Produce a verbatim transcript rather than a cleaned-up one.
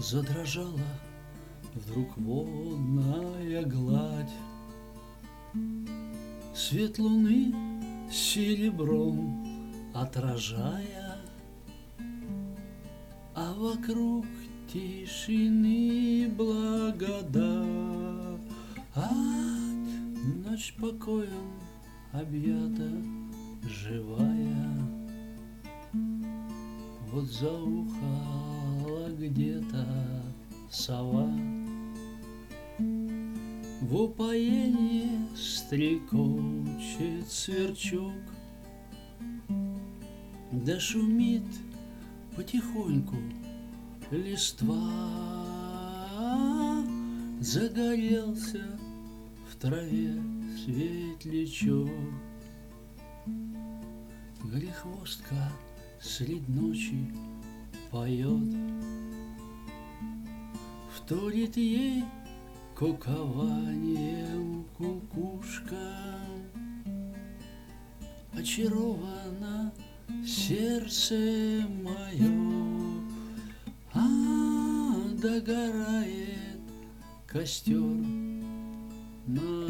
Задрожала вдруг водная гладь, свет луны серебром отражая, а вокруг тишины благодать. Ночь покоем объята живая, вот заухала где-то сова, в упоенье стрекочет сверчок, да шумит потихоньку листва, загорелся в траве светлячок. Горехвостка средь ночи поет, вторит ей кукованием кукушка. Очаровано сердце мое, а догорает костер на